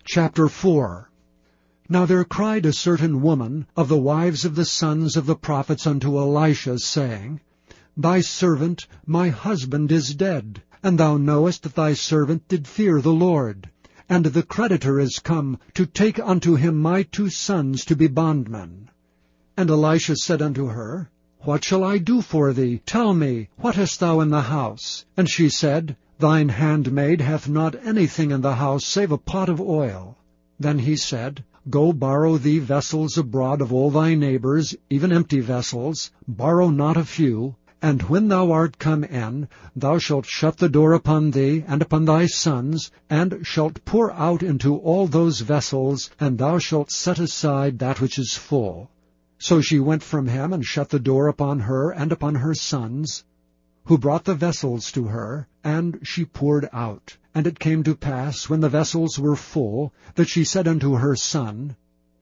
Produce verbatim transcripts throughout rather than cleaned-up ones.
Chapter four. Now there cried a certain woman of the wives of the sons of the prophets unto Elisha, saying, Thy servant, my husband, is dead, and thou knowest that thy servant did fear the Lord. And the creditor is come to take unto him my two sons to be bondmen. And Elisha said unto her, What shall I do for thee? Tell me, what hast thou in the house? And she said, Thine handmaid hath not anything in the house save a pot of oil. Then he said, Go borrow thee vessels abroad of all thy neighbors, even empty vessels, borrow not a few. And when thou art come in, thou shalt shut the door upon thee and upon thy sons, and shalt pour out into all those vessels, and thou shalt set aside that which is full. So she went from him, and shut the door upon her and upon her sons, who brought the vessels to her, and she poured out. And it came to pass, when the vessels were full, that she said unto her son,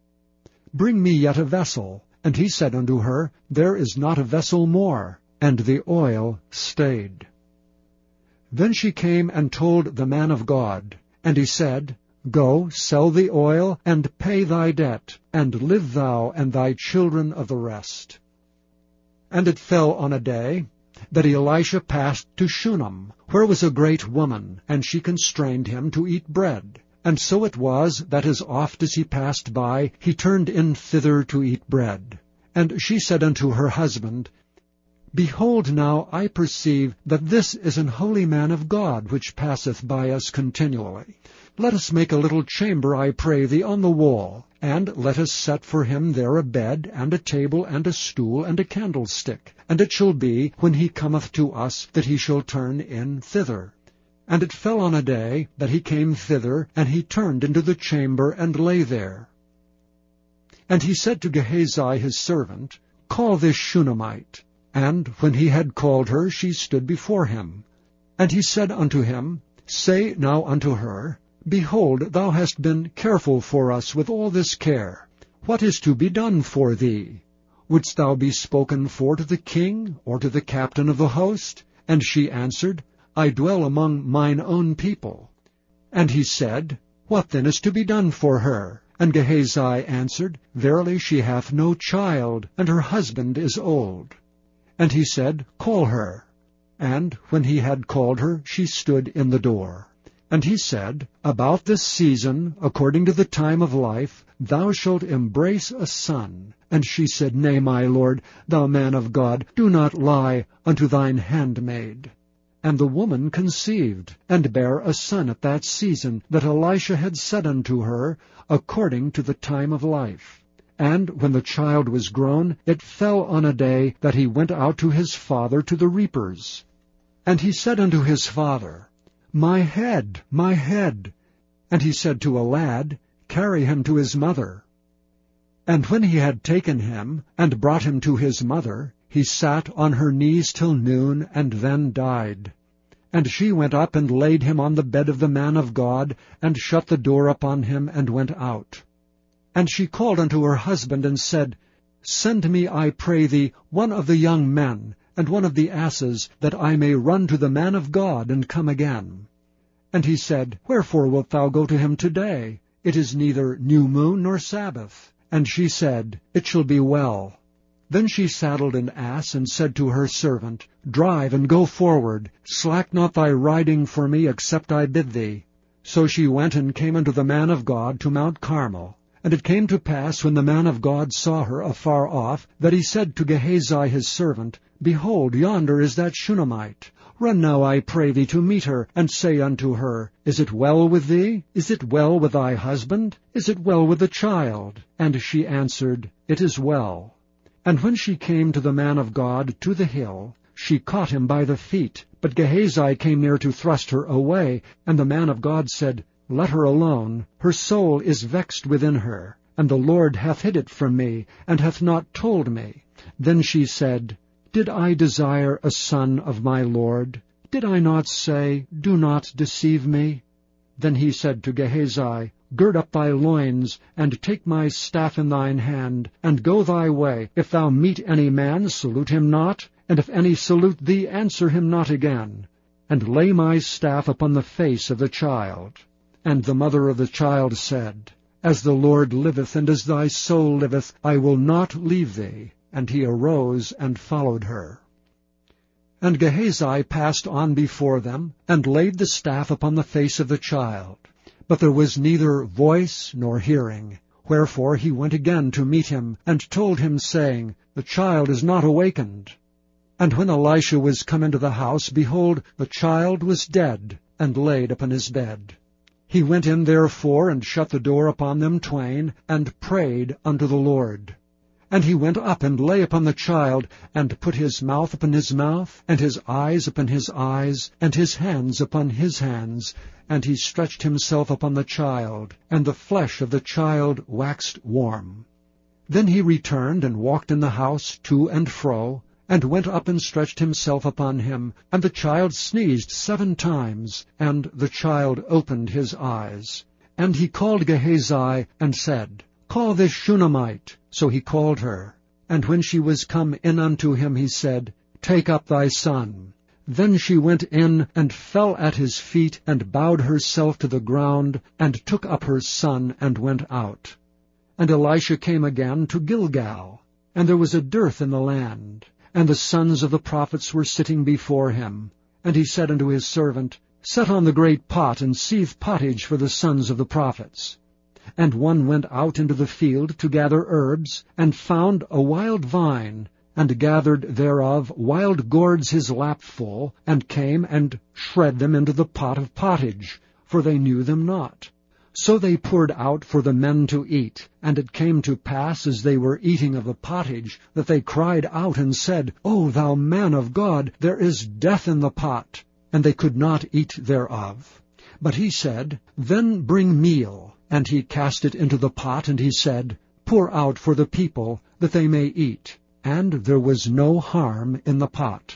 Bring me yet a vessel. And he said unto her, There is not a vessel more. And the oil stayed. Then she came and told the man of God. And he said, Go, sell the oil, and pay thy debt, and live thou and thy children of the rest. And it fell on a day that Elisha passed to Shunem, where was a great woman, and she constrained him to eat bread. And so it was, that as oft as he passed by, he turned in thither to eat bread. And she said unto her husband, Behold, now I perceive that this is an holy man of God, which passeth by us continually. Let us make a little chamber, I pray thee, on the wall, and let us set for him there a bed, and a table, and a stool, and a candlestick. And it shall be, when he cometh to us, that he shall turn in thither. And it fell on a day that he came thither, and he turned into the chamber, and lay there. And he said to Gehazi his servant, Call this Shunammite. And when he had called her, she stood before him. And he said unto him, Say now unto her, Behold, thou hast been careful for us with all this care. What is to be done for thee? Wouldst thou be spoken for to the king, or to the captain of the host? And she answered, I dwell among mine own people. And he said, What then is to be done for her? And Gehazi answered, Verily she hath no child, and her husband is old. And he said, Call her. And when he had called her, she stood in the door. And he said, About this season, according to the time of life, thou shalt embrace a son. And she said, Nay, my lord, thou man of God, do not lie unto thine handmaid. And the woman conceived, and bare a son at that season that Elisha had said unto her, according to the time of life. And when the child was grown, it fell on a day that he went out to his father to the reapers. And he said unto his father, My head, my head. And he said to a lad, Carry him to his mother. And when he had taken him, and brought him to his mother, he sat on her knees till noon, and then died. And she went up and laid him on the bed of the man of God, and shut the door upon him, and went out. And she called unto her husband, and said, Send me, I pray thee, one of the young men, and one of the asses, that I may run to the man of God, and come again. And he said, Wherefore wilt thou go to him today? It is neither new moon nor Sabbath. And she said, It shall be well. Then she saddled an ass, and said to her servant, Drive, and go forward. Slack not thy riding for me, except I bid thee. So she went and came unto the man of God to Mount Carmel. And it came to pass, when the man of God saw her afar off, that he said to Gehazi his servant, Behold, yonder is that Shunammite. Run now, I pray thee, to meet her, and say unto her, Is it well with thee? Is it well with thy husband? Is it well with the child? And she answered, It is well. And when she came to the man of God to the hill, she caught him by the feet. But Gehazi came near to thrust her away, and the man of God said, Let her alone, her soul is vexed within her, and the Lord hath hid it from me, and hath not told me. Then she said, Did I desire a son of my Lord? Did I not say, Do not deceive me? Then he said to Gehazi, Gird up thy loins, and take my staff in thine hand, and go thy way. If thou meet any man, salute him not, and if any salute thee, answer him not again. And lay my staff upon the face of the child. And the mother of the child said, As the Lord liveth, and as thy soul liveth, I will not leave thee. And he arose and followed her. And Gehazi passed on before them, and laid the staff upon the face of the child. But there was neither voice nor hearing. Wherefore he went again to meet him, and told him, saying, The child is not awakened. And when Elisha was come into the house, behold, the child was dead, and laid upon his bed. He went in therefore, and shut the door upon them twain, and prayed unto the Lord. And he went up and lay upon the child, and put his mouth upon his mouth, and his eyes upon his eyes, and his hands upon his hands. And he stretched himself upon the child, and the flesh of the child waxed warm. Then he returned and walked in the house to and fro, and went up and stretched himself upon him. And the child sneezed seven times, and the child opened his eyes. And he called Gehazi, and said, Call this Shunammite. So he called her. And when she was come in unto him, he said, Take up thy son. Then she went in, and fell at his feet, and bowed herself to the ground, and took up her son, and went out. And Elisha came again to Gilgal, and there was a dearth in the land, and the sons of the prophets were sitting before him. And he said unto his servant, Set on the great pot, and seethe pottage for the sons of the prophets. And one went out into the field to gather herbs, and found a wild vine, and gathered thereof wild gourds his lapful, and came and shred them into the pot of pottage, for they knew them not. So they poured out for the men to eat. And it came to pass, as they were eating of the pottage, that they cried out and said, O thou man of God, there is death in the pot. And they could not eat thereof. But he said, Then bring meal. And he cast it into the pot, and he said, Pour out for the people, that they may eat. And there was no harm in the pot.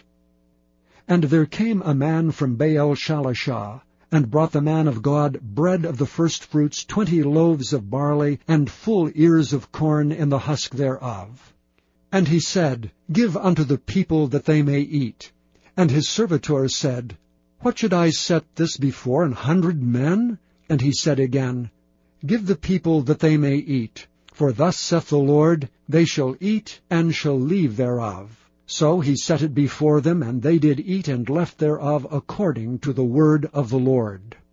And there came a man from Baal-Shalishah, and brought the man of God bread of the firstfruits, twenty loaves of barley, and full ears of corn in the husk thereof. And he said, Give unto the people, that they may eat. And his servitor said, What should I set this before an hundred men? And he said again, Give the people, that they may eat. For thus saith the Lord, They shall eat, and shall leave thereof. So he set it before them, and they did eat and left thereof according to the word of the Lord.